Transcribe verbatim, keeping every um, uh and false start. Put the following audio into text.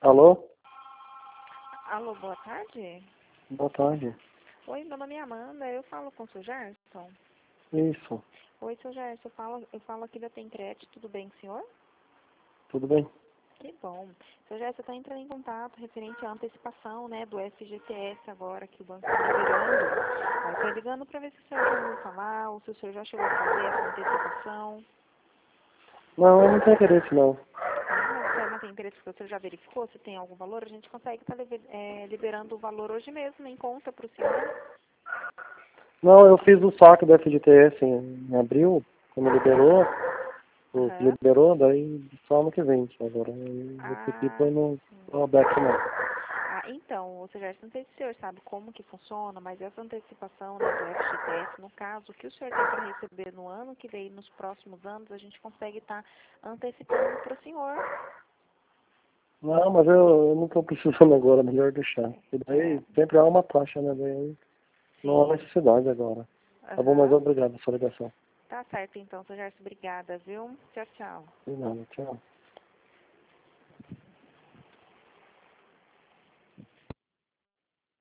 Alô? Alô, boa tarde. Boa tarde. Oi, meu nome é Amanda, eu falo com o seu Gerson. Isso, Oi, seu Gerson, eu falo, eu falo aqui da Tencred, tudo bem, senhor? tudo bem? Que bom. Seu Gerson está entrando em contato referente à antecipação, né, do F G T S agora que o banco está liberando. Estou ligando para ver se o senhor já ouviu falar ou se o senhor já chegou a fazer essa antecipação. Não, eu não tenho interesse não. Ah, mas o senhor não tem interesse porque o senhor já verificou se tem algum valor? A gente consegue estar liberando o valor hoje mesmo em conta para o senhor. Não, eu fiz o saque da F G T S em, em abril, quando liberou, o que Aham. liberou, daí só ano que vem, agora. E esse aqui Ah, foi no, sim. no aberto não. Ah, então, ou seja, não sei se o senhor sabe como que funciona, mas essa antecipação, né, do F G T S, no caso, o que o senhor tem para receber no ano que vem, nos próximos anos, a gente consegue estar antecipando para o senhor. Não, mas eu, eu não estou precisando agora, melhor deixar. E É, daí sempre há uma taxa, né? Daí não há sim. necessidade agora. Tá bom, mas Aham. obrigado pela sua ligação. Tá certo, então, seu Gerson, obrigada, viu? Tchau, tchau. De nada, tchau.